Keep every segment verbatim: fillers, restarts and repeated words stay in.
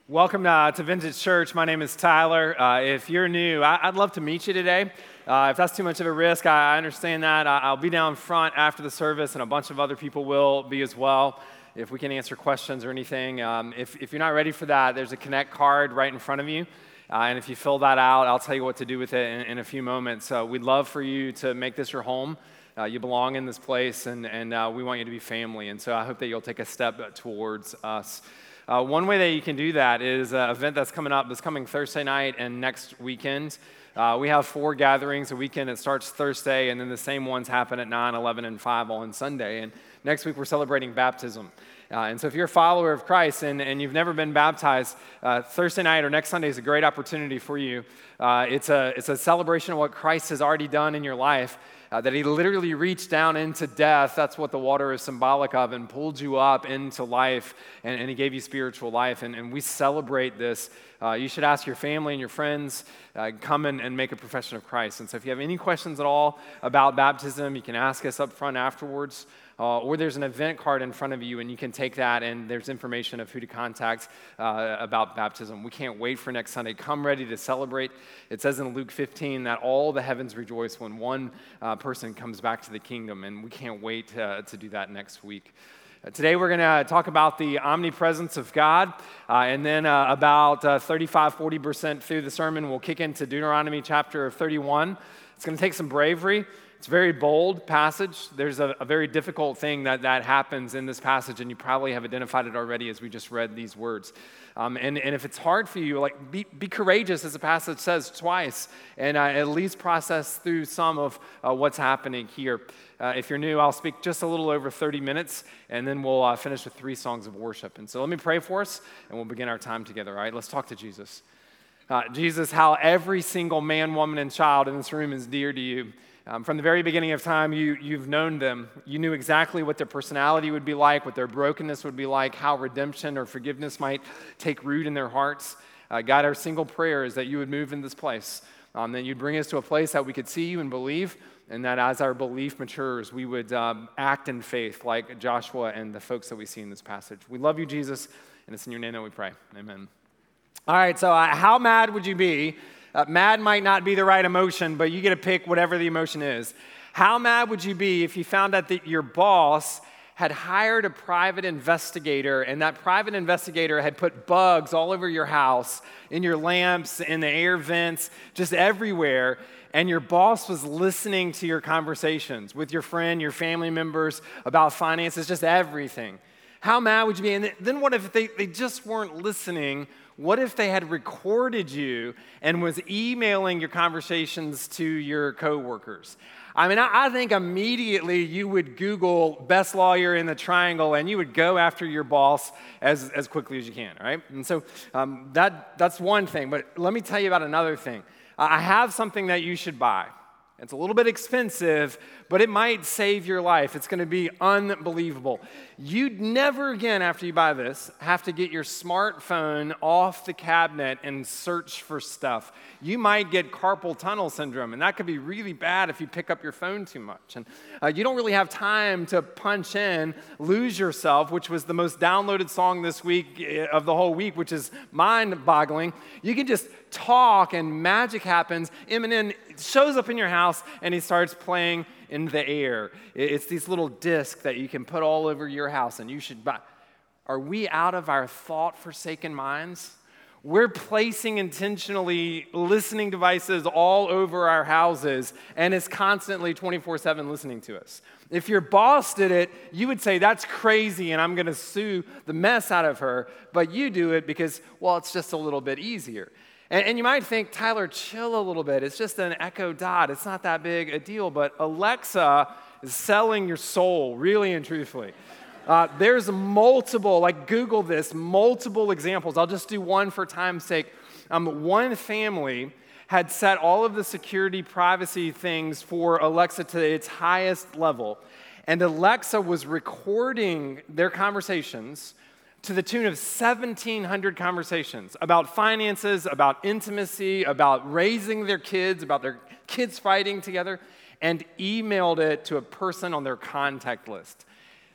Welcome uh, to Vintage Church. My name is Tyler. Uh, if you're new, I- I'd love to meet you today. Uh, if that's too much of a risk, I, I understand that. I- I'll be down front after the service, and a bunch of other people will be as well. If we can answer questions or anything. Um, if, if you're not ready for that, there's a Connect card right in front of you. Uh, and if you fill that out, I'll tell you what to do with it in, in a few moments. So we'd love for you to make this your home. Uh, you belong in this place, and, and uh, we want you to be family. And so I hope that you'll take a step towards us. Uh, one way that you can do that is an event that's coming up, this coming Thursday night and next weekend. Uh, we have four gatherings a weekend. It starts Thursday, and then the same ones happen at nine, eleven, and five on Sunday. And next week, we're celebrating baptism. Uh, and so if you're a follower of Christ and, and you've never been baptized, uh, Thursday night or next Sunday is a great opportunity for you. Uh, it's a it's a celebration of what Christ has already done in your life, uh, that he literally reached down into death. That's what the water is symbolic of, and pulled you up into life, and, and he gave you spiritual life. And, and we celebrate this. Uh, you should ask your family and your friends, uh, come and, and make a profession of Christ. And so if you have any questions at all about baptism, you can ask us up front afterwards. Uh, or there's an event card in front of you, and you can take that, and there's information of who to contact uh, about baptism. We can't wait for next Sunday. Come ready to celebrate. It says in Luke fifteen that all the heavens rejoice when one uh, person comes back to the kingdom, and we can't wait uh, to do that next week. Uh, today we're going to talk about the omnipresence of God, uh, and then uh, about uh, thirty-five, forty percent through the sermon, we'll kick into Deuteronomy chapter thirty-one. It's going to take some bravery. It's a very bold passage. There's a, a very difficult thing that, that happens in this passage, and you probably have identified it already as we just read these words. Um, and, and if it's hard for you, like be, be courageous, as the passage says twice, and uh, at least process through some of uh, what's happening here. Uh, if you're new, I'll speak just a little over thirty minutes, and then we'll uh, finish with three songs of worship. And so let me pray for us, and we'll begin our time together, all right? Let's talk to Jesus. Uh, Jesus, how every single man, woman, and child in this room is dear to you. Um, from the very beginning of time, you, you've known them. You knew exactly what their personality would be like, what their brokenness would be like, how redemption or forgiveness might take root in their hearts. Uh, God, our single prayer is that you would move in this place, um, that you'd bring us to a place that we could see you and believe, and that as our belief matures, we would um, act in faith like Joshua and the folks that we see in this passage. We love you, Jesus, and it's in your name that we pray. Amen. All right, so uh, how mad would you be? Uh, mad might not be the right emotion, but you get to pick whatever the emotion is. How mad would you be if you found out that your boss had hired a private investigator, and that private investigator had put bugs all over your house, in your lamps, in the air vents, just everywhere, and your boss was listening to your conversations with your friend, your family members, about finances, just everything? How mad would you be? And then what if they, they just weren't listening? What if they had recorded you and was emailing your conversations to your coworkers? I mean, I, I think immediately you would Google best lawyer in the triangle, and you would go after your boss as, as quickly as you can, right? And so um, that that's one thing. But let me tell you about another thing. I have something that you should buy. It's a little bit expensive, but it might save your life. It's going to be unbelievable. You'd never again, after you buy this, have to get your smartphone off the cabinet and search for stuff. You might get carpal tunnel syndrome, and that could be really bad if you pick up your phone too much. And uh, you don't really have time to punch in Lose Yourself, which was the most downloaded song this week of the whole week, which is mind-boggling. You can just talk, and magic happens. Eminem shows up in your house, and he starts playing in the air. It's these little discs that you can put all over your house, and you should buy. Are we out of our thought-forsaken minds? We're placing intentionally listening devices all over our houses, and it's constantly twenty-four seven listening to us. If your boss did it, you would say, that's crazy, and I'm going to sue the mess out of her. But you do it because, well, it's just a little bit easier. And, and you might think, Tyler, chill a little bit. It's just an Echo Dot. It's not that big a deal. But Alexa is selling your soul, really and truthfully. Uh, there's multiple, like Google this, multiple examples. I'll just do one for time's sake. Um, one family had set all of the security privacy things for Alexa to its highest level. And Alexa was recording their conversations to the tune of seventeen hundred conversations about finances, about intimacy, about raising their kids, about their kids fighting together, and emailed it to a person on their contact list.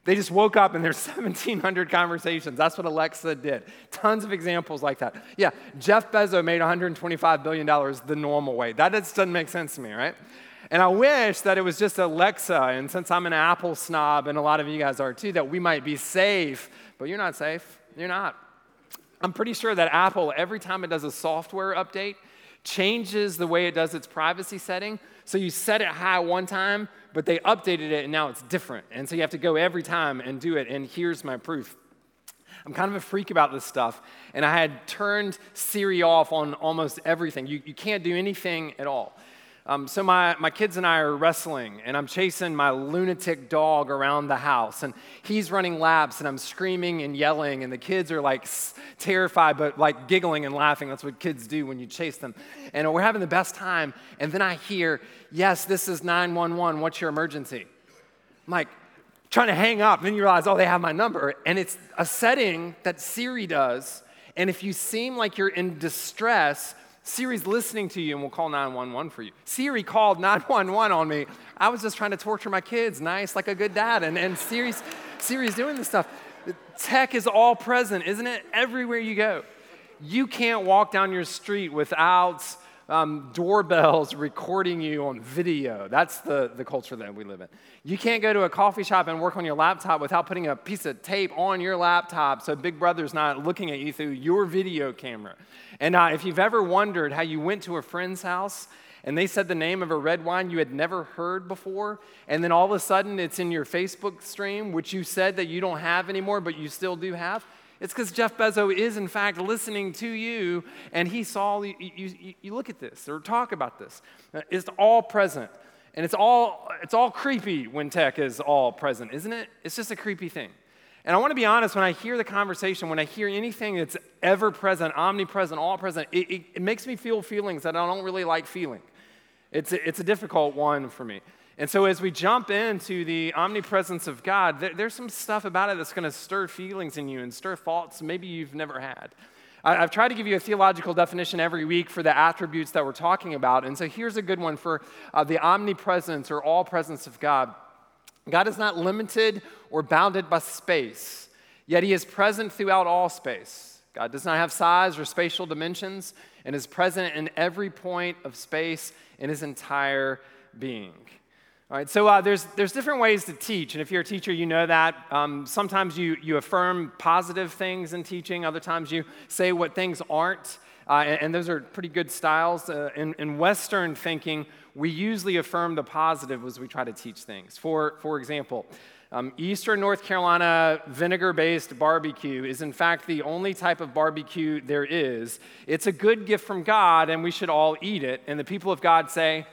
They just woke up and there's seventeen hundred conversations. That's what Alexa did. Tons of examples like that. Yeah, Jeff Bezos made one hundred twenty-five billion dollars the normal way. That just doesn't make sense to me, right? And I wish that it was just Alexa, and since I'm an Apple snob, and a lot of you guys are too, that we might be safe, but you're not safe. You're not. I'm pretty sure that Apple, every time it does a software update, changes the way it does its privacy setting. So you set it high one time, but they updated it, and now it's different. And so you have to go every time and do it, and here's my proof. I'm kind of a freak about this stuff, and I had turned Siri off on almost everything. You, you can't do anything at all. Um, so my, my kids and I are wrestling, and I'm chasing my lunatic dog around the house, and he's running laps, and I'm screaming and yelling, and the kids are like s- terrified, but like giggling and laughing. That's what kids do when you chase them. And we're having the best time, and then I hear, yes, this is nine one one, what's your emergency? I'm like, trying to hang up, and then you realize, oh, they have my number, and it's a setting that Siri does, and if you seem like you're in distress, Siri's listening to you and will call nine one one for you. Siri called nine one one on me. I was just trying to torture my kids, nice, like a good dad, and, and Siri's, Siri's doing this stuff. Tech is all present, isn't it? Everywhere you go. You can't walk down your street without um, doorbells recording you on video. That's the, the culture that we live in. You can't go to a coffee shop and work on your laptop without putting a piece of tape on your laptop so Big Brother's not looking at you through your video camera. And uh, if you've ever wondered how you went to a friend's house and they said the name of a red wine you had never heard before, and then all of a sudden it's in your Facebook stream, which you said that you don't have anymore, but you still do have, it's because Jeff Bezos is, in fact, listening to you, and he saw you, you, you look at this or talk about this. It's all present, and it's all, it's all creepy when tech is all present, isn't it? It's just a creepy thing. And I want to be honest, when I hear the conversation, when I hear anything that's ever present, omnipresent, all present, it, it, it makes me feel feelings that I don't really like feeling. It's a, it's a difficult one for me. And so as we jump into the omnipresence of God, there, there's some stuff about it that's going to stir feelings in you and stir thoughts maybe you've never had. I, I've tried to give you a theological definition every week for the attributes that we're talking about. And so here's a good one for uh, the omnipresence or all presence of God. God is not limited or bounded by space, yet he is present throughout all space. God does not have size or spatial dimensions and is present in every point of space in his entire being. All right, so uh, there's, there's different ways to teach, and if you're a teacher, you know that. Um, sometimes you, you affirm positive things in teaching. Other times you say what things aren't, uh, and, and those are pretty good styles. Uh, in, in Western thinking, we usually affirm the positive as we try to teach things. For, for example, um, Eastern North Carolina vinegar-based barbecue is in fact the only type of barbecue there is. It's a good gift from God, and we should all eat it. And the people of God say,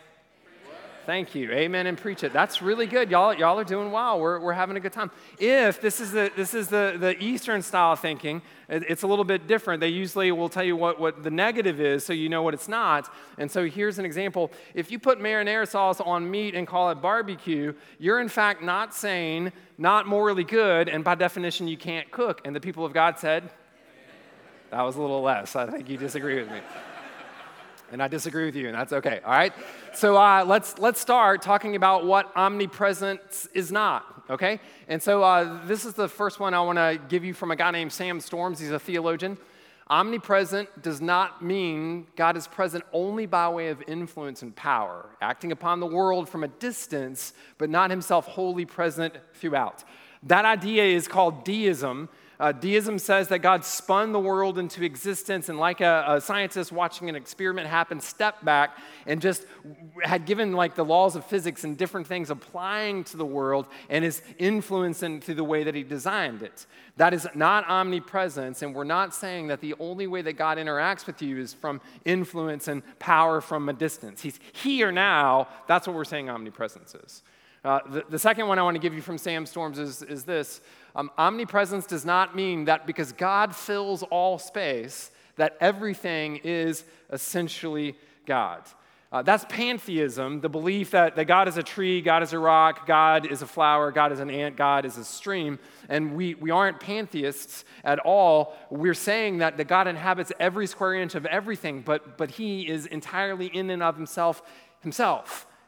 thank you. Amen and preach it. That's really good. Y'all, y'all are doing well. We're, we're having a good time. If this is the this is the, the Eastern style of thinking, it, it's a little bit different. They usually will tell you what, what the negative is so you know what it's not. And so here's an example. If you put marinara sauce on meat and call it barbecue, you're in fact not sane, not morally good, and by definition you can't cook. And the people of God said, that was a little less. I think you disagree with me. And I disagree with you, and that's okay, all right? So uh, let's let's start talking about what omnipresence is not, okay? And so uh, this is the first one I want to give you from a guy named Sam Storms. He's a theologian. Omnipresent does not mean God is present only by way of influence and power, acting upon the world from a distance, but not himself wholly present throughout. That idea is called deism. Uh, deism says that God spun the world into existence and like a, a scientist watching an experiment happen, stepped back and just had given like the laws of physics and different things applying to the world and is influencing through the way that he designed it. That is not omnipresence, and we're not saying that the only way that God interacts with you is from influence and power from a distance. He's here now. That's what we're saying omnipresence is. Uh, the, the second one I want to give you from Sam Storms is, is this. Um, omnipresence does not mean that because God fills all space, that everything is essentially God. Uh, that's pantheism, the belief that, that God is a tree, God is a rock, God is a flower, God is an ant, God is a stream. And we, we aren't pantheists at all. We're saying that, that God inhabits every square inch of everything, but, but he is entirely in and of himself, himself.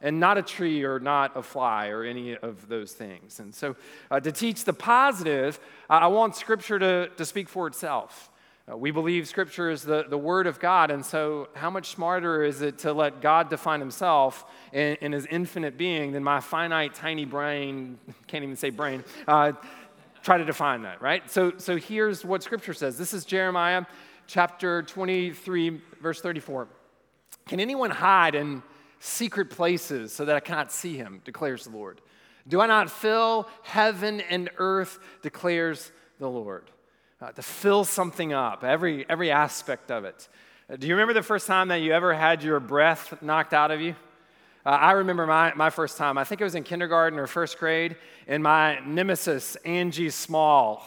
and not a tree or not a fly or any of those things. And so uh, to teach the positive, uh, I want Scripture to, to speak for itself. Uh, we believe Scripture is the, the Word of God, and so how much smarter is it to let God define himself in, in his infinite being than my finite, tiny brain, can't even say brain, uh, try to define that, right? So, so here's what Scripture says. This is Jeremiah chapter twenty-three, verse thirty-four. Can anyone hide in secret places so that I cannot see him, declares the Lord? Do I not fill heaven and earth, declares the Lord? Uh, to fill something up, every every aspect of it. Uh, do you remember the first time that you ever had your breath knocked out of you? Uh, I remember my, my first time. I think it was in kindergarten or first grade, and my nemesis, Angie Small.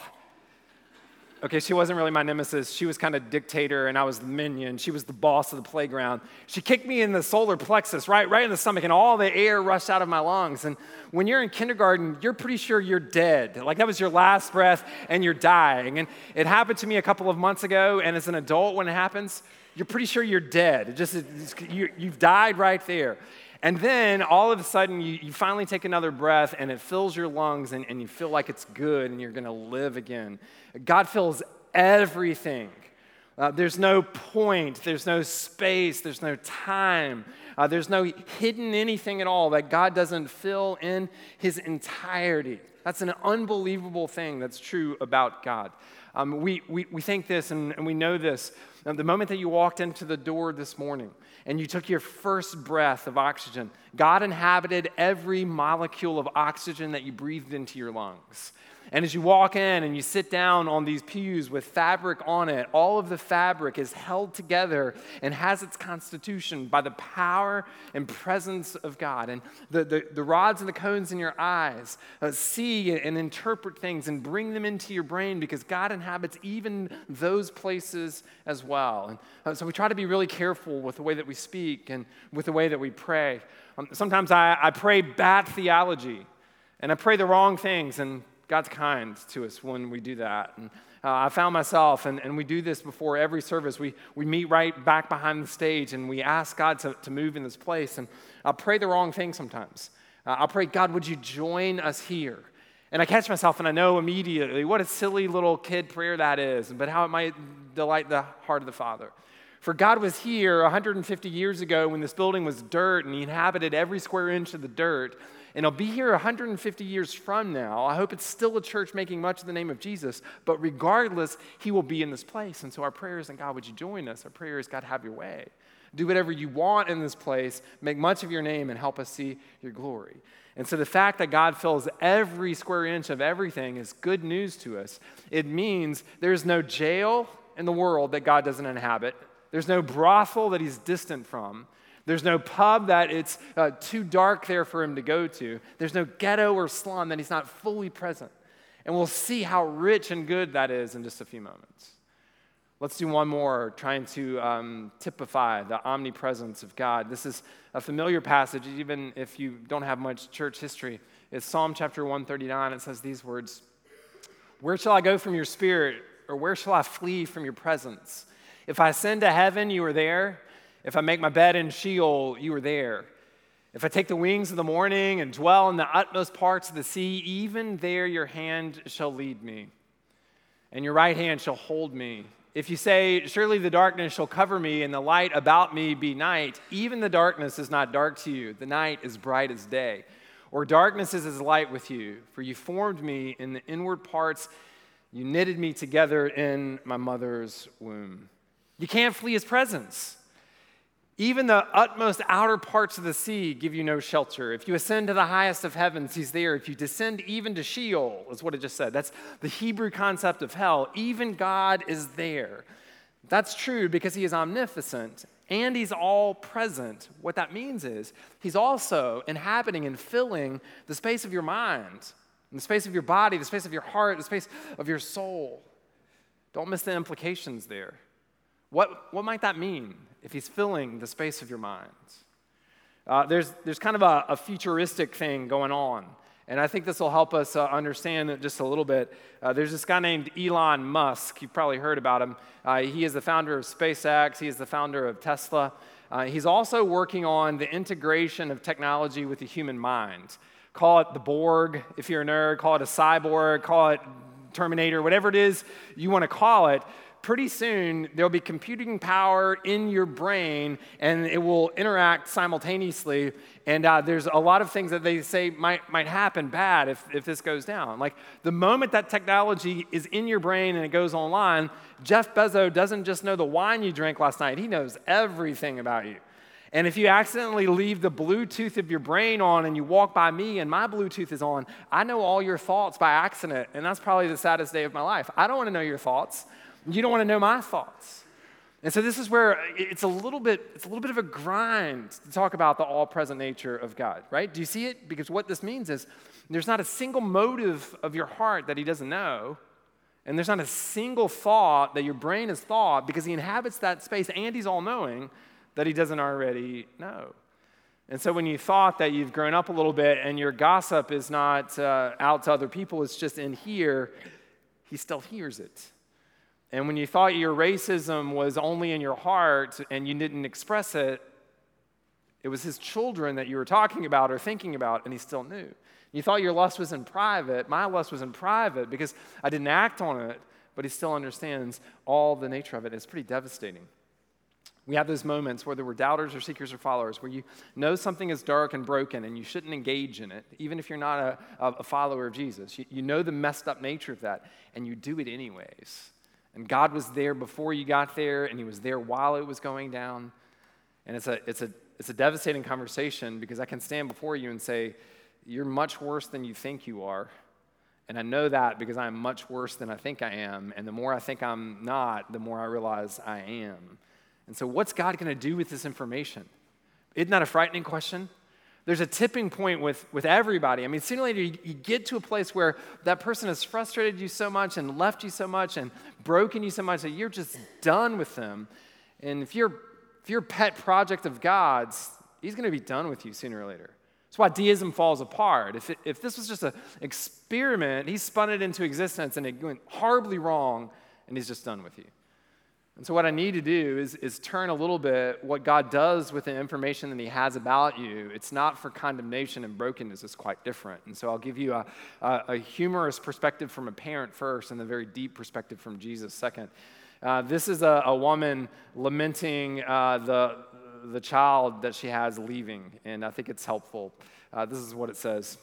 Okay, she wasn't really my nemesis. She was kind of dictator, and I was the minion. She was the boss of the playground. She kicked me in the solar plexus, right, right in the stomach, and all the air rushed out of my lungs. And when you're in kindergarten, you're pretty sure you're dead. Like that was your last breath, and you're dying. And it happened to me a couple of months ago, and as an adult, when it happens, you're pretty sure you're dead. It just it's, you, you've died right there. And then all of a sudden, you, you finally take another breath, and it fills your lungs, and, and you feel like it's good, and you're going to live again. God fills everything. Uh, there's no point, there's no space, there's no time, uh, there's no hidden anything at all that God doesn't fill in his entirety. That's an unbelievable thing that's true about God. Um, we, we, we think this, and, and we know this. Now, the moment that you walked into the door this morning, and you took your first breath of oxygen, God inhabited every molecule of oxygen that you breathed into your lungs. And as you walk in and you sit down on these pews with fabric on it, all of the fabric is held together and has its constitution by the power and presence of God. And the, the, the rods and the cones in your eyes uh, see and interpret things and bring them into your brain because God inhabits even those places as well. And uh, so we try to be really careful with the way that we speak and with the way that we pray. Um, sometimes I, I pray bad theology, and I pray the wrong things, and God's kind to us when we do that. And uh, I found myself, and, and we do this before every service, we, we meet right back behind the stage, and we ask God to, to move in this place. And I'll pray the wrong thing sometimes. Uh, I'll pray, God, would you join us here? And I catch myself, and I know immediately what a silly little kid prayer that is, but how it might delight the heart of the Father. For God was here one hundred fifty years ago when this building was dirt, and he inhabited every square inch of the dirt. And he'll be here one hundred fifty years from now. I hope it's still a church making much of the name of Jesus. But regardless, he will be in this place. And so our prayer isn't, God, would you join us? Our prayer is, God, have your way. Do whatever you want in this place. Make much of your name and help us see your glory. And so the fact that God fills every square inch of everything is good news to us. It means there's no jail in the world that God doesn't inhabit. There's no brothel that he's distant from. There's no pub that it's uh, too dark there for him to go to. There's no ghetto or slum that he's not fully present. And we'll see how rich and good that is in just a few moments. Let's do one more, trying to um, typify the omnipresence of God. This is a familiar passage, even if you don't have much church history. It's Psalm chapter one thirty-nine. It says these words, "Where shall I go from your spirit, or where shall I flee from your presence? If I ascend to heaven, you are there. If I make my bed in Sheol, you are there. If I take the wings of the morning and dwell in the utmost parts of the sea, even there your hand shall lead me, and your right hand shall hold me. If you say, surely the darkness shall cover me, and the light about me be night, even the darkness is not dark to you. The night is bright as day. Or darkness is as light with you, for you formed me in the inward parts. You knitted me together in my mother's womb." You can't flee his presence. Even the utmost outer parts of the sea give you no shelter. If you ascend to the highest of heavens, he's there. If you descend even to Sheol, is what it just said. That's the Hebrew concept of hell. Even God is there. That's true because he is omnipotent and he's all present. What that means is he's also inhabiting and filling the space of your mind, the space of your body, the space of your heart, the space of your soul. Don't miss the implications there. What, what might that mean if he's filling the space of your mind? Uh, there's, there's kind of a, a futuristic thing going on And I think this will help us uh, understand it just a little bit. Uh, there's this guy named Elon Musk. You've probably heard about him. Uh, he is the founder of SpaceX. He is the founder of Tesla. Uh, he's also working on the integration of technology with the human mind. Call it the Borg, if you're a nerd. Call it a cyborg. Call it Terminator. Whatever it is you want to call it. Pretty soon, there'll be computing power in your brain, and it will interact simultaneously. And uh, there's a lot of things that they say might, might happen bad if, if this goes down. Like the moment that technology is in your brain and it goes online, Jeff Bezos doesn't just know the wine you drank last night. He knows everything about you. And if you accidentally leave the Bluetooth of your brain on and you walk by me and my Bluetooth is on, I know all your thoughts by accident, and that's probably the saddest day of my life. I don't want to know your thoughts. You don't want to know my thoughts. And so this is where it's a little bit, it's a little bit of a grind to talk about the all-present nature of God, right? Do you see it? Because what this means is there's not a single motive of your heart that he doesn't know, and there's not a single thought that your brain has thought because he inhabits that space and he's all-knowing that he doesn't already know. And so when you thought that you've grown up a little bit and your gossip is not uh, out to other people, it's just in here, he still hears it. And when you thought your racism was only in your heart and you didn't express it, it was his children that you were talking about or thinking about, and he still knew. You thought your lust was in private. My lust was in private because I didn't act on it, but he still understands all the nature of it. It's pretty devastating. We have those moments, whether we're doubters or seekers or followers, where you know something is dark and broken and you shouldn't engage in it, even if you're not a, a follower of Jesus. You, you know the messed up nature of that, and you do it anyways. And God was there before you got there, and he was there while it was going down. And it's a, it's a, it's a devastating conversation because I can stand before you and say, you're much worse than you think you are. And I know that because I'm much worse than I think I am. And the more I think I'm not, the more I realize I am. And so what's God going to do with this information? Isn't that a frightening question? There's a tipping point with, with everybody. I mean, sooner or later, you, you get to a place where that person has frustrated you so much and left you so much and broken you so much that you're just done with them. And if you're, if you're a pet project of God's, he's going to be done with you sooner or later. That's why deism falls apart. If, it, if this was just an experiment, he spun it into existence and it went horribly wrong, and he's just done with you. And so what I need to do is, is turn a little bit what God does with the information that he has about you. It's not for condemnation and brokenness. It's quite different. And so I'll give you a, a, a humorous perspective from a parent first and a very deep perspective from Jesus second. Uh, this is a, a woman lamenting uh, the, the child that she has leaving, and I think it's helpful. Uh, this is what it says,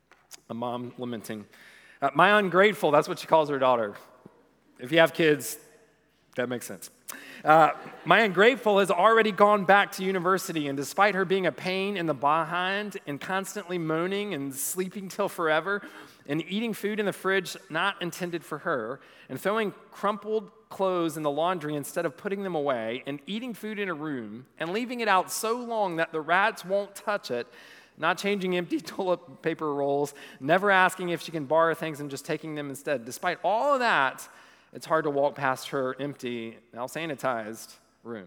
a mom lamenting. Uh, My ungrateful, that's what she calls her daughter. If you have kids, that makes sense. Uh, my ungrateful has already gone back to university, and despite her being a pain in the behind and constantly moaning and sleeping till forever and eating food in the fridge not intended for her and throwing crumpled clothes in the laundry instead of putting them away and eating food in a room and leaving it out so long that the rats won't touch it, not changing empty toilet paper rolls, never asking if she can borrow things and just taking them instead. Despite all of that, it's hard to walk past her empty, now sanitized room.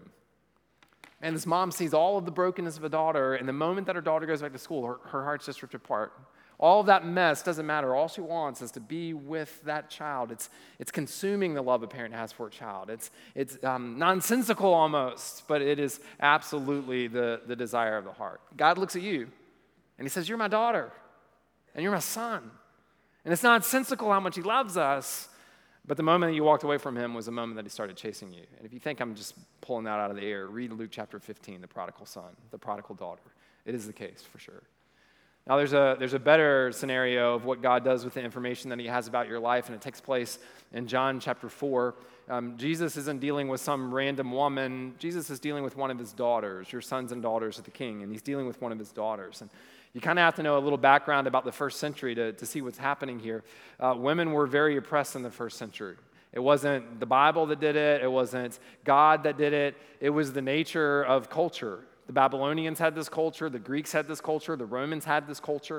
And this mom sees all of the brokenness of a daughter, and the moment that her daughter goes back to school, her, her heart's just ripped apart. All of that mess doesn't matter. All she wants is to be with that child. It's, it's consuming the love a parent has for a child. It's, it's um, nonsensical almost, but it is absolutely the, the desire of the heart. God looks at you, and he says, you're my daughter, and you're my son. And it's nonsensical how much he loves us, but the moment that you walked away from him was the moment that he started chasing you. And if you think I'm just pulling that out of the air, read Luke chapter fifteen, the prodigal son, the prodigal daughter. It is the case for sure. Now there's a, there's a better scenario of what God does with the information that he has about your life, and it takes place in John chapter four. Um, Jesus isn't dealing with some random woman. Jesus is dealing with one of his daughters, your sons and daughters of the king, and he's dealing with one of his daughters. And you kind of have to know a little background about the first century to, to see what's happening here. Uh, women were very oppressed in the first century. It wasn't the Bible that did it. It wasn't God that did it. It was the nature of culture. The Babylonians had this culture. The Greeks had this culture. The Romans had this culture.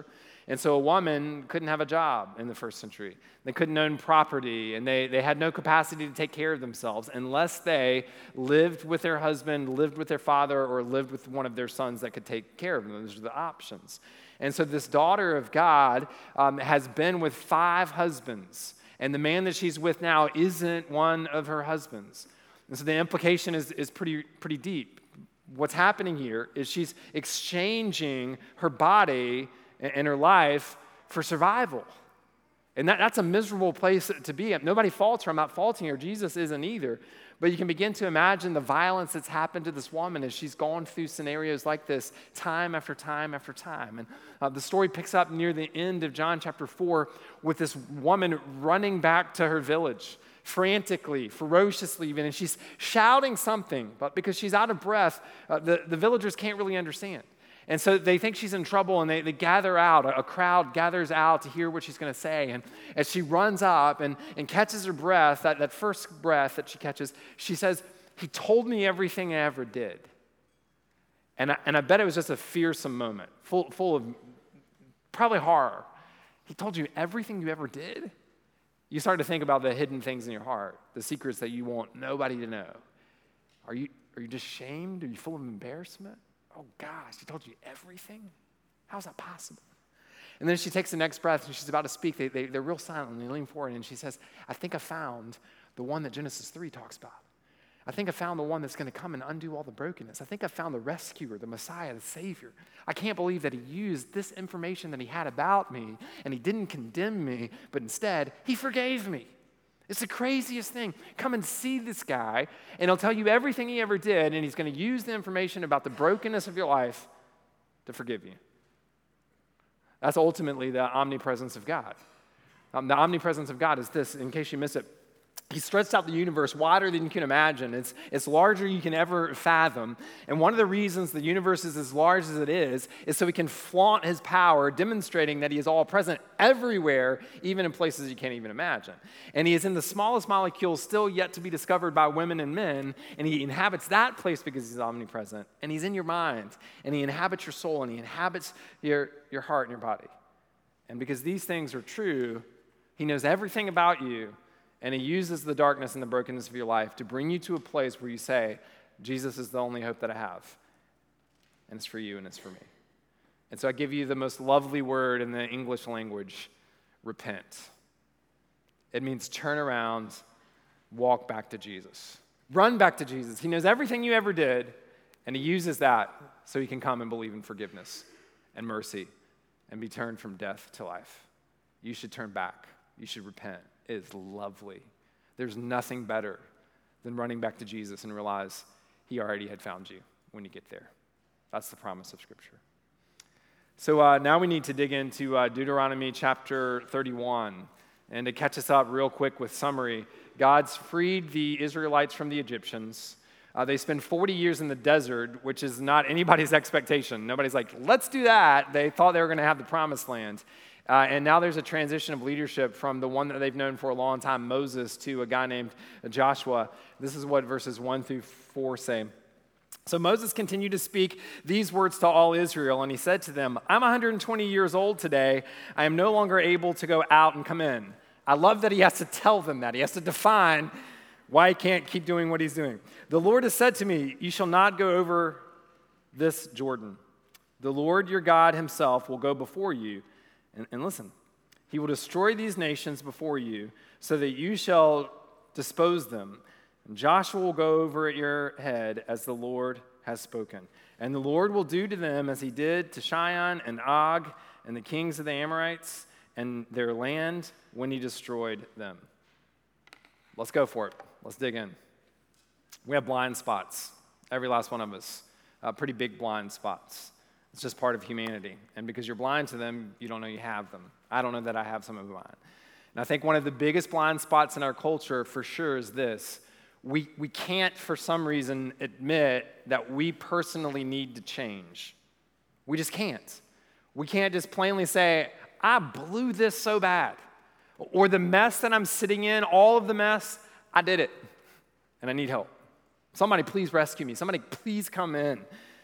And so a woman couldn't have a job in the first century. They couldn't own property, and they, they had no capacity to take care of themselves unless they lived with their husband, lived with their father, or lived with one of their sons that could take care of them. Those are the options. And so this daughter of God um, has been with five husbands, and the man that she's with now isn't one of her husbands. And so the implication is, is pretty, pretty deep. What's happening here is she's exchanging her body and her life for survival. And that, that's a miserable place to be. Nobody faults her. I'm not faulting her. Jesus isn't either. But you can begin to imagine the violence that's happened to this woman as she's gone through scenarios like this time after time after time. And uh, the story picks up near the end of John chapter four with this woman running back to her village, frantically, ferociously even, and she's shouting something, but because she's out of breath, uh, the, the villagers can't really understand. And so they think she's in trouble, and they, they gather out. A, a crowd gathers out to hear what she's going to say. And as she runs up and, and catches her breath, that, that first breath that she catches, she says, "He told me everything I ever did." And I, and I bet it was just a fearsome moment, full, full of probably horror. He told you everything you ever did? You start to think about the hidden things in your heart, the secrets that you want nobody to know. Are you, are you just shamed? Are you full of embarrassment? Oh gosh, he told you everything? How is that possible? And then she takes the next breath and she's about to speak. They, they, they're real silent and they lean forward and she says, "I think I found the one that Genesis three talks about. I think I found the one that's going to come and undo all the brokenness. I think I found the rescuer, the Messiah, the Savior. I can't believe that he used this information that he had about me and he didn't condemn me, but instead he forgave me. It's the craziest thing. Come and see this guy, and he'll tell you everything he ever did, and he's going to use the information about the brokenness of your life to forgive you." That's ultimately the omnipresence of God. Um, the omnipresence of God is this, in case you miss it. He stretched out the universe wider than you can imagine. It's, it's larger than you can ever fathom. And one of the reasons the universe is as large as it is, is so he can flaunt his power, demonstrating that he is all present everywhere, even in places you can't even imagine. And he is in the smallest molecules still yet to be discovered by women and men, and he inhabits that place because he's omnipresent. And he's in your mind, and he inhabits your soul, and he inhabits your, your heart and your body. And because these things are true, he knows everything about you. And he uses the darkness and the brokenness of your life to bring you to a place where you say, "Jesus is the only hope that I have. And it's for you and it's for me." And so I give you the most lovely word in the English language: repent. It means turn around, walk back to Jesus. Run back to Jesus. He knows everything you ever did, and he uses that so he can come and believe in forgiveness and mercy and be turned from death to life. You should turn back. You should repent. It is lovely. There's nothing better than running back to Jesus and realize he already had found you when you get there. That's the promise of Scripture. So uh, now we need to dig into uh, Deuteronomy chapter thirty-one. And to catch us up real quick with summary, God's freed the Israelites from the Egyptians. Uh, they spend forty years in the desert, which is not anybody's expectation. Nobody's like, let's do that. They thought they were going to have the promised land. Uh, and now there's a transition of leadership from the one that they've known for a long time, Moses, to a guy named Joshua. This is what verses one through four say. "So Moses continued to speak these words to all Israel, and he said to them, 'I'm one hundred twenty years old today. I am no longer able to go out and come in.'" I love that he has to tell them that. He has to define why he can't keep doing what he's doing. "The Lord has said to me, 'You shall not go over this Jordan. The Lord your God himself will go before you.' And, and listen, he will destroy these nations before you so that you shall dispose them. And Joshua will go over at your head as the Lord has spoken. And the Lord will do to them as he did to Sihon and Og and the kings of the Amorites and their land when he destroyed them." Let's go for it. Let's dig in. We have blind spots, every last one of us, uh, pretty big blind spots. It's just part of humanity. And because you're blind to them, you don't know you have them. I don't know that I have some of mine. And I think one of the biggest blind spots in our culture for sure is this. We, we can't, for some reason, admit that we personally need to change. We just can't. We can't just plainly say, "I blew this so bad." Or the mess that I'm sitting in, all of the mess, I did it. And I need help. Somebody please rescue me. Somebody please come in.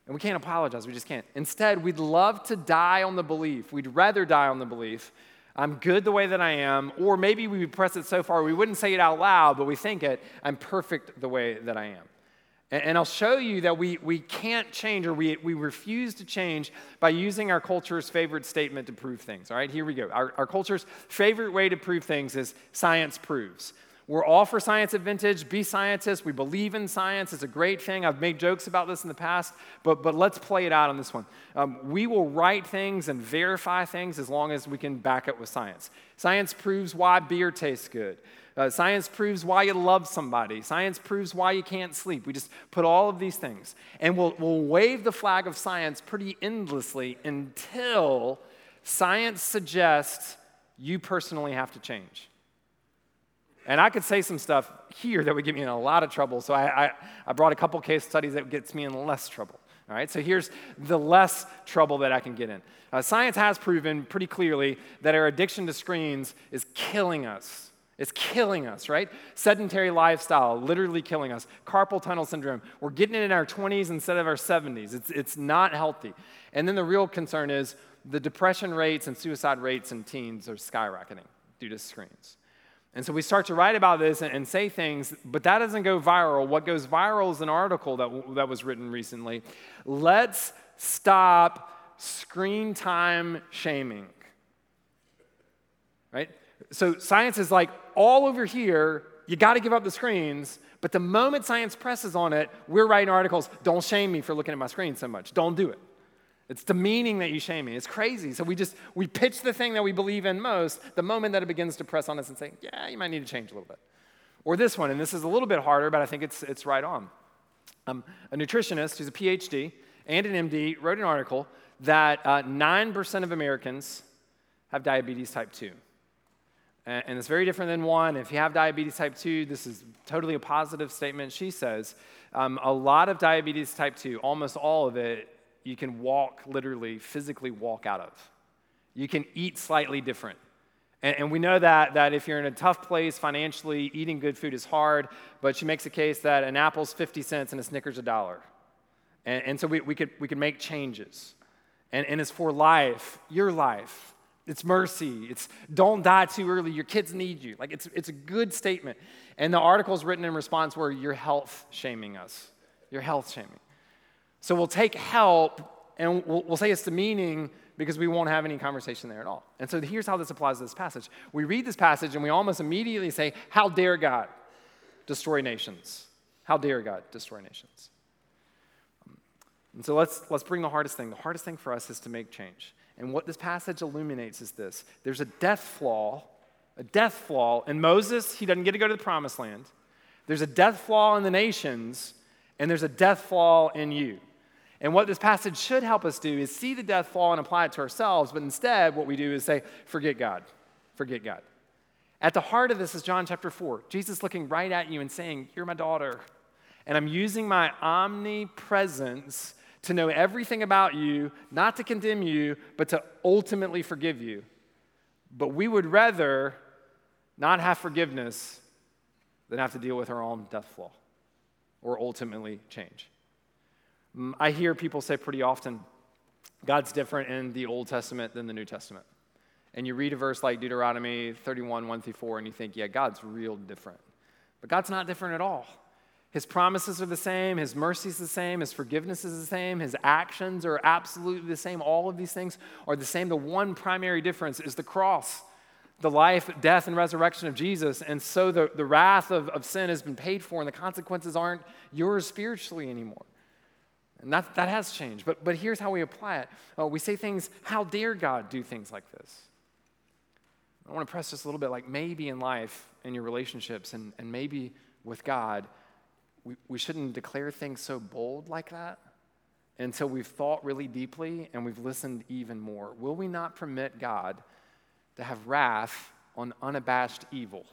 And we can't apologize, we just can't. Instead, we'd love to die on the belief. We'd rather die on the belief, I'm good the way that I am, or maybe we would press it so far we wouldn't say it out loud, but we think it, I'm perfect the way that I am. And, and I'll show you that we, we can't change, or we, we refuse to change by using our culture's favorite statement to prove things. All right, here we go. Our, our culture's favorite way to prove things is science proves. We're all for science at Vintage. Be scientists. We believe in science. It's a great thing. I've made jokes about this in the past, but, but let's play it out on this one. Um, we will write things and verify things as long as we can back it with science. Science proves why beer tastes good. Uh, science proves why you love somebody. Science proves why you can't sleep. We just put all of these things. And we'll, we'll wave the flag of science pretty endlessly until science suggests you personally have to change. And I could say some stuff here that would get me in a lot of trouble, so I, I, I brought a couple case studies that gets me in less trouble. All right, so here's the less trouble that I can get in. Uh, science has proven pretty clearly that our addiction to screens is killing us. It's killing us, right? Sedentary lifestyle, literally killing us. Carpal tunnel syndrome. We're getting it in our twenties instead of our seventies. It's, it's not healthy. And then the real concern is the depression rates and suicide rates in teens are skyrocketing due to screens. And so we start to write about this and, and say things, but that doesn't go viral. What goes viral is an article that, w- that was written recently. Let's stop screen time shaming. Right? So science is like all over here, you got to give up the screens, but the moment science presses on it, we're writing articles, don't shame me for looking at my screen so much. Don't do it. It's demeaning that you shame me. It's crazy. So we just, we pitch the thing that we believe in most the moment that it begins to press on us and say, yeah, you might need to change a little bit. Or this one, and this is a little bit harder, but I think it's, it's right on. Um, a nutritionist who's a P H D and an M D wrote an article that uh, nine percent of Americans have diabetes type two. And, and it's very different than one. If you have diabetes type two, this is totally a positive statement. She says um, a lot of diabetes type two, almost all of it, you can walk, literally, physically walk out of. You can eat slightly different. And, and we know that, that if you're in a tough place financially, eating good food is hard, but she makes a case that an apple's fifty cents and a Snickers a dollar. And, and so we, we, could, we could make changes. And, and it's for life, your life. It's mercy. It's don't die too early. Your kids need you. Like it's, it's a good statement. And the article's written in response where you're health shaming us. You're health shaming. So we'll take help and we'll, we'll say it's demeaning because we won't have any conversation there at all. And so here's how this applies to this passage. We read this passage and we almost immediately say, how dare God destroy nations? How dare God destroy nations? And so let's, let's bring the hardest thing. The hardest thing for us is to make change. And what this passage illuminates is this. There's a death flaw, a death flaw. In Moses, he doesn't get to go to the promised land. There's a death flaw in the nations, and there's a death flaw in you. And what this passage should help us do is see the death flaw and apply it to ourselves, but instead what we do is say, forget God, forget God. At the heart of this is John chapter four. Jesus looking right at you and saying, you're my daughter, and I'm using my omnipresence to know everything about you, not to condemn you, but to ultimately forgive you. But we would rather not have forgiveness than have to deal with our own death flaw or ultimately change. I hear people say pretty often, God's different in the Old Testament than the New Testament. And you read a verse like Deuteronomy thirty-one, one through four, and you think, yeah, God's real different. But God's not different at all. His promises are the same, his mercy is the same, his forgiveness is the same, his actions are absolutely the same. All of these things are the same. The one primary difference is the cross, the life, death, and resurrection of Jesus. And so the, the wrath of, of sin has been paid for, and the consequences aren't yours spiritually anymore. And that, that has changed. But, but here's how we apply it. Uh, we say things, how dare God do things like this? I want to press just a little bit, like maybe in life, in your relationships, and, and maybe with God, we, we shouldn't declare things so bold like that until we've thought really deeply and we've listened even more. Will we not permit God to have wrath on unabashed evil?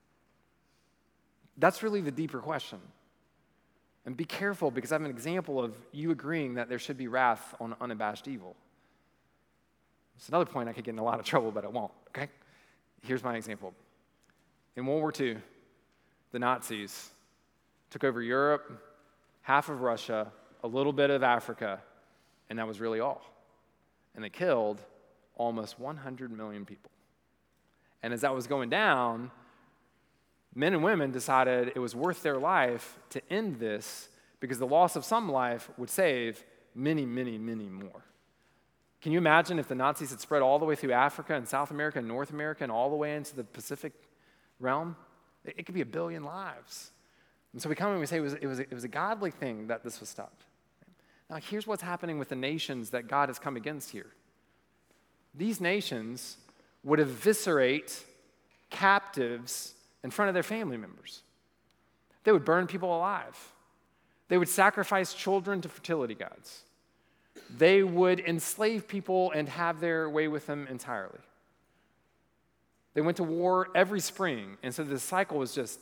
That's really the deeper question. And be careful, because I have an example of you agreeing that there should be wrath on unabashed evil. It's another point I could get in a lot of trouble, but I won't, okay? Here's my example. In World War Two, the Nazis took over Europe, half of Russia, a little bit of Africa, and that was really all. And they killed almost one hundred million people. And as that was going down, men and women decided it was worth their life to end this because the loss of some life would save many, many, many more. Can you imagine if the Nazis had spread all the way through Africa and South America and North America and all the way into the Pacific realm? It, it could be a billion lives. And so we come and we say it was, it, was a, it was a godly thing that this was stopped. Now here's what's happening with the nations that God has come against here. These nations would eviscerate captives in front of their family members. They would burn people alive. They would sacrifice children to fertility gods. They would enslave people and have their way with them entirely. They went to war every spring, and so the cycle was just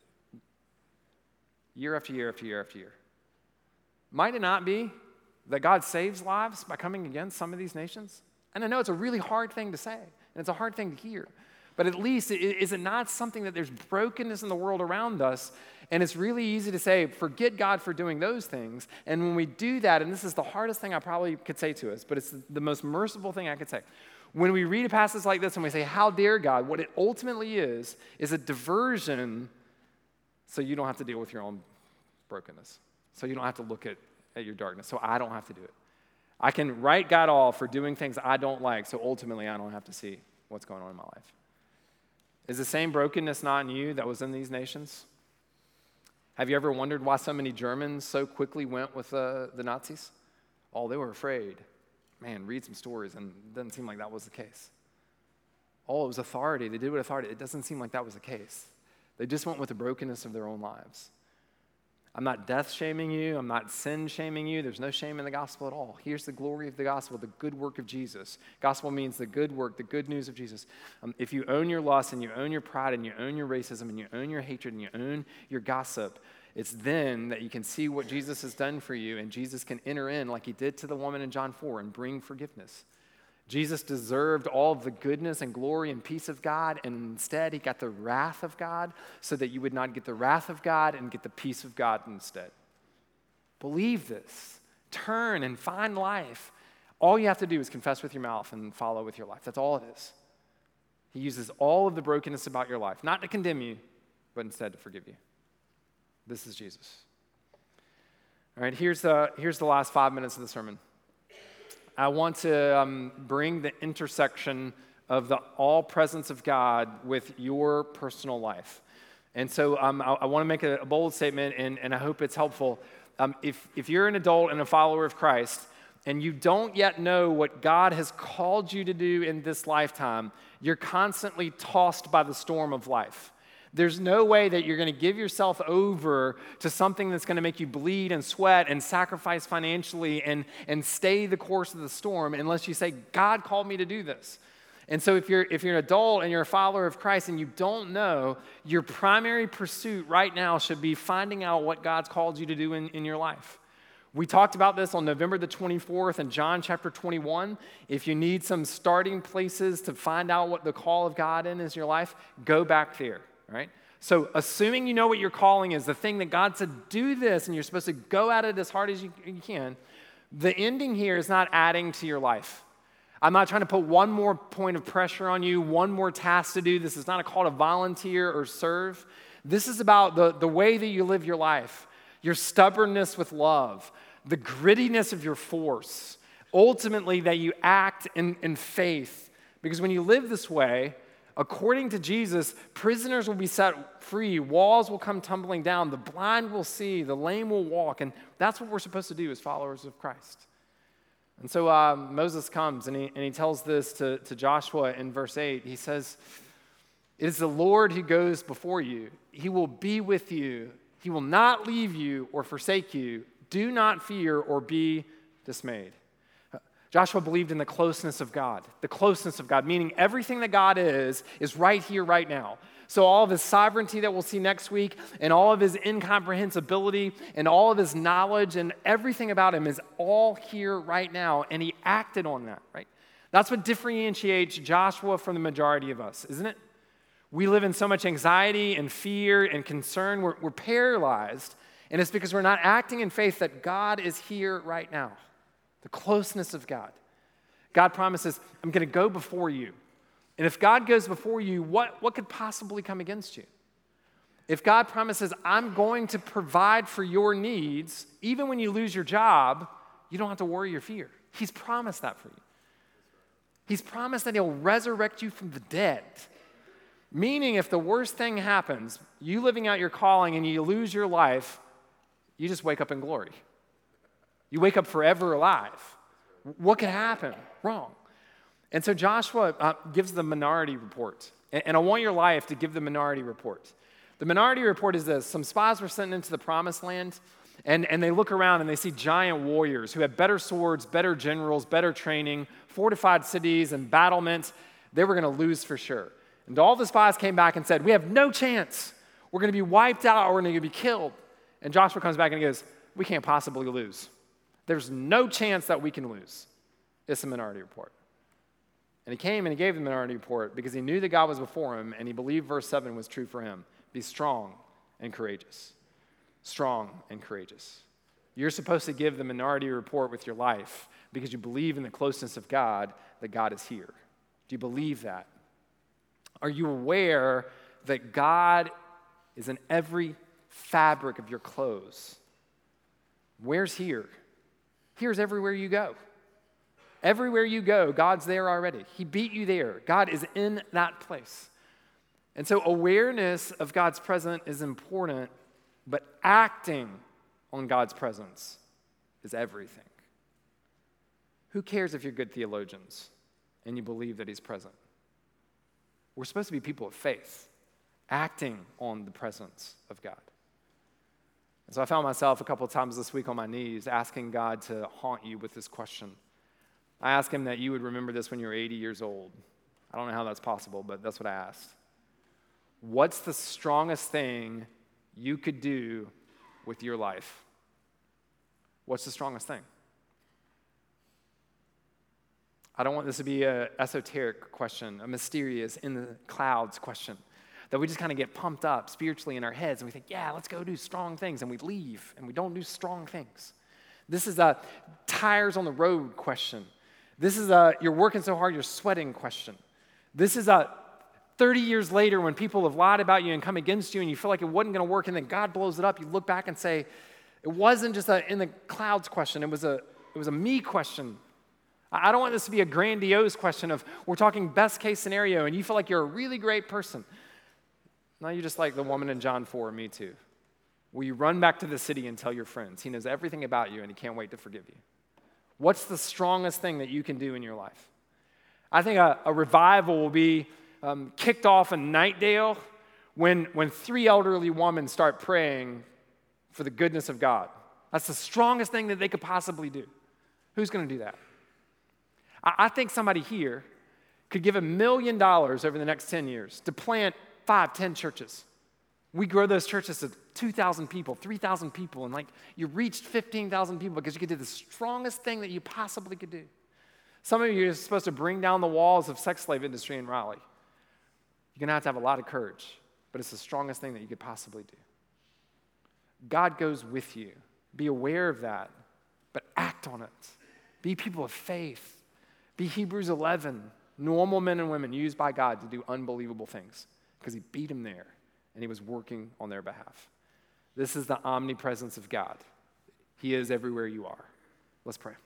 year after year after year after year. Might it not be that God saves lives by coming against some of these nations? And I know it's a really hard thing to say, and it's a hard thing to hear. But at least, is it not something that there's brokenness in the world around us, and it's really easy to say, forget God for doing those things. And when we do that, and this is the hardest thing I probably could say to us, but it's the most merciful thing I could say. When we read a passage like this and we say, how dare God, what it ultimately is, is a diversion so you don't have to deal with your own brokenness. So you don't have to look at, at your darkness. So I don't have to do it. I can write God off for doing things I don't like, so ultimately I don't have to see what's going on in my life. Is the same brokenness not in you that was in these nations? Have you ever wondered why so many Germans so quickly went with uh, the Nazis? Oh, they were afraid. Man, read some stories, and it doesn't seem like that was the case. Oh, it was authority. They did with authority. It doesn't seem like that was the case. They just went with the brokenness of their own lives. I'm not death shaming you. I'm not sin shaming you. There's no shame in the gospel at all. Here's the glory of the gospel, the good work of Jesus. Gospel means the good work, the good news of Jesus. Um, if you own your lust and you own your pride and you own your racism and you own your hatred and you own your gossip, it's then that you can see what Jesus has done for you, and Jesus can enter in like he did to the woman in John four and bring forgiveness. Jesus deserved all of the goodness and glory and peace of God, and instead he got the wrath of God so that you would not get the wrath of God and get the peace of God instead. Believe this. Turn and find life. All you have to do is confess with your mouth and follow with your life. That's all it is. He uses all of the brokenness about your life, not to condemn you, but instead to forgive you. This is Jesus. All right, here's the, here's the last five minutes of the sermon. I want to um, bring the intersection of the all presence of God with your personal life. And so um, I, I want to make a, a bold statement, and, and I hope it's helpful. Um, if, if you're an adult and a follower of Christ, and you don't yet know what God has called you to do in this lifetime, you're constantly tossed by the storm of life. There's no way that you're going to give yourself over to something that's going to make you bleed and sweat and sacrifice financially and, and stay the course of the storm unless you say, God called me to do this. And so if you're if you're an adult and you're a follower of Christ and you don't know, your primary pursuit right now should be finding out what God's called you to do in, in your life. We talked about this on November the twenty-fourth in John chapter twenty-one. If you need some starting places to find out what the call of God in is in your life, go back there. Right? So assuming you know what your calling is, the thing that God said, do this, and you're supposed to go at it as hard as you, you can, the ending here is not adding to your life. I'm not trying to put one more point of pressure on you, one more task to do. This is not a call to volunteer or serve. This is about the, the way that you live your life, your stubbornness with love, the grittiness of your force, ultimately that you act in, in faith. Because when you live this way, according to Jesus, prisoners will be set free, walls will come tumbling down, the blind will see, the lame will walk, and that's what we're supposed to do as followers of Christ. And so um, Moses comes and he, and he tells this to, to Joshua in verse eight. He says, it is the Lord who goes before you. He will be with you. He will not leave you or forsake you. Do not fear or be dismayed. Joshua believed in the closeness of God, the closeness of God, meaning everything that God is, is right here, right now. So all of his sovereignty that we'll see next week, and all of his incomprehensibility, and all of his knowledge, and everything about him is all here right now, and he acted on that, right? That's what differentiates Joshua from the majority of us, isn't it? We live in so much anxiety and fear and concern. We're, we're paralyzed. And it's because we're not acting in faith that God is here right now. The closeness of God. God promises, I'm going to go before you. And if God goes before you, what, what could possibly come against you? If God promises, I'm going to provide for your needs, even when you lose your job, you don't have to worry or fear. He's promised that for you. He's promised that he'll resurrect you from the dead. Meaning if the worst thing happens, you living out your calling and you lose your life, you just wake up in glory. You wake up forever alive. What could happen? Wrong. And so Joshua uh, gives the minority report. And, and I want your life to give the minority report. The minority report is this. Some spies were sent into the promised land, and, and they look around and they see giant warriors who have better swords, better generals, better training, fortified cities and battlements. They were going to lose for sure. And all the spies came back and said, we have no chance. We're going to be wiped out or we're going to be killed. And Joshua comes back and he goes, we can't possibly lose. There's no chance that we can lose. It's a minority report. And he came and he gave the minority report because he knew that God was before him and he believed verse seven was true for him. Be strong and courageous. Strong and courageous. You're supposed to give the minority report with your life because you believe in the closeness of God, that God is here. Do you believe that? Are you aware that God is in every fabric of your clothes? Where's here? Here's everywhere you go. Everywhere you go, God's there already. He beat you there. God is in that place. And so awareness of God's presence is important, but acting on God's presence is everything. Who cares if you're good theologians and you believe that he's present? We're supposed to be people of faith, acting on the presence of God. And so I found myself a couple of times this week on my knees asking God to haunt you with this question. I asked him that you would remember this when you're eighty years old. I don't know how that's possible, but that's what I asked. What's the strongest thing you could do with your life? What's the strongest thing? I don't want this to be an esoteric question, a mysterious, in the clouds question, that we just kind of get pumped up spiritually in our heads and we think, yeah, let's go do strong things, and we leave and we don't do strong things. This is a tires on the road question. This is a you're working so hard, you're sweating question. This is a thirty years later when people have lied about you and come against you and you feel like it wasn't going to work and then God blows it up, you look back and say, it wasn't just a in the clouds question, it was a it was a me question. I don't want this to be a grandiose question of we're talking best case scenario and you feel like you're a really great person. No, you're just like the woman in John four, me too. Will you run back to the city and tell your friends? He knows everything about you and he can't wait to forgive you. What's the strongest thing that you can do in your life? I think a, a revival will be um, kicked off in Nightdale when, when three elderly women start praying for the goodness of God. That's the strongest thing that they could possibly do. Who's going to do that? I, I think somebody here could give a million dollars over the next ten years to plant five, ten churches. We grow those churches to two thousand people, three thousand people, and like you reached fifteen thousand people because you could do the strongest thing that you possibly could do. Some of you are supposed to bring down the walls of sex slave industry in Raleigh. You're going to have to have a lot of courage, but it's the strongest thing that you could possibly do. God goes with you. Be aware of that, but act on it. Be people of faith. Be Hebrews eleven, normal men and women used by God to do unbelievable things because he beat them there. And he was working on their behalf. This is the omnipresence of God. He is everywhere you are. Let's pray.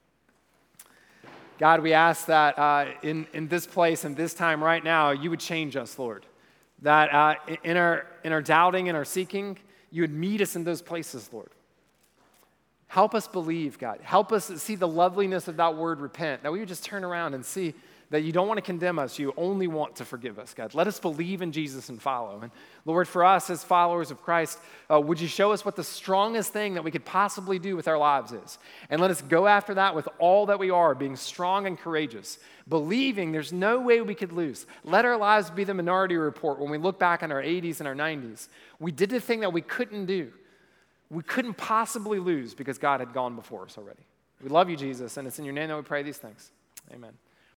God, we ask that uh, in, in this place and this time right now, you would change us, Lord. That uh, in, our, in our doubting and our seeking, you would meet us in those places, Lord. Help us believe, God. Help us see the loveliness of that word, repent. That we would just turn around and see that you don't want to condemn us, you only want to forgive us, God. Let us believe in Jesus and follow. And Lord, for us as followers of Christ, uh, would you show us what the strongest thing that we could possibly do with our lives is? And let us go after that with all that we are, being strong and courageous, believing there's no way we could lose. Let our lives be the minority report when we look back in our eighties and our nineties. We did the thing that we couldn't do. We couldn't possibly lose because God had gone before us already. We love you, Jesus, and it's in your name that we pray these things. Amen.